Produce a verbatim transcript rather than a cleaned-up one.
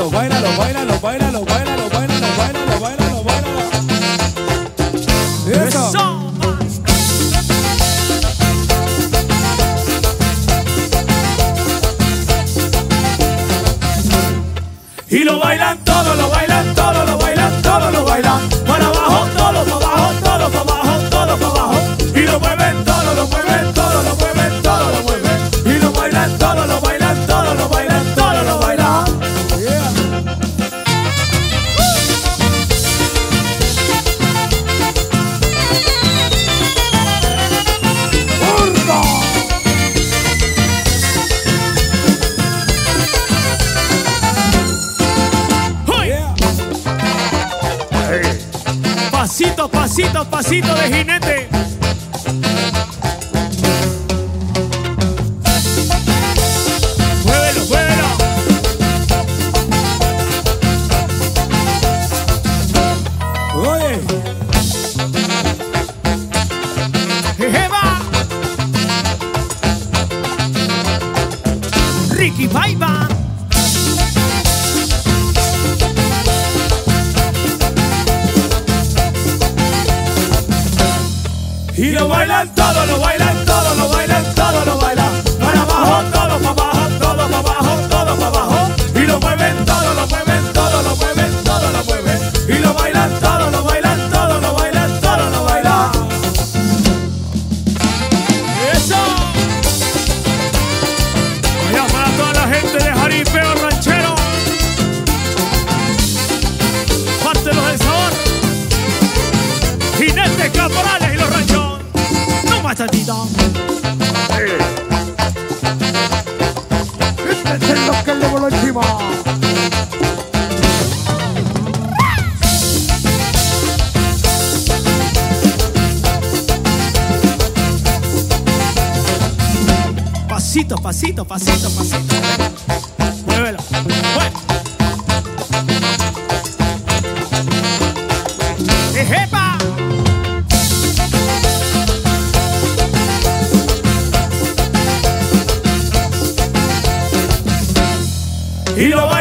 bailalo, bailalo, bailalo, bailalo, bailalo, bailalo, bailalo, bailalo, bailalo. Eso. Eso. Y lo bailan todo, lo bailan todo, lo bailan todo, lo bailan. Para abajo, todo, para abajo, todo, para abajo, todo, para abajo. Y lo mueven todo, lo mueven todo, lo mueven todo, lo mueven. Y lo bailan todo, lo bailan todo, lo bailan todo, lo bailan. Yeah. ¡Urco! Pasito, pasito, pasito de jinete. Muévelo, muévelo. Oye. Jejeba. Ricky Baiba. Y lo bailan todo, lo bailan todo, lo bailan todo, lo bailan. Para abajo, todo, para abajo, todo, para abajo, todo, para abajo. Y lo mueven todo, lo mueven todo, lo mueven todo, lo mueven. Y lo bailan todo, lo bailan todo, lo bailan todo, lo bailan. ¡Eso! Allá para toda la gente de Jaripeo Ranchero. Pártelos del sabor. Jinetes Caporales y los ranchos. Machatito. Este es lo que le voló encima. Pasito, pasito, pasito, pasito. Muévelo. Muévelo. ¡Ejepa! Y lo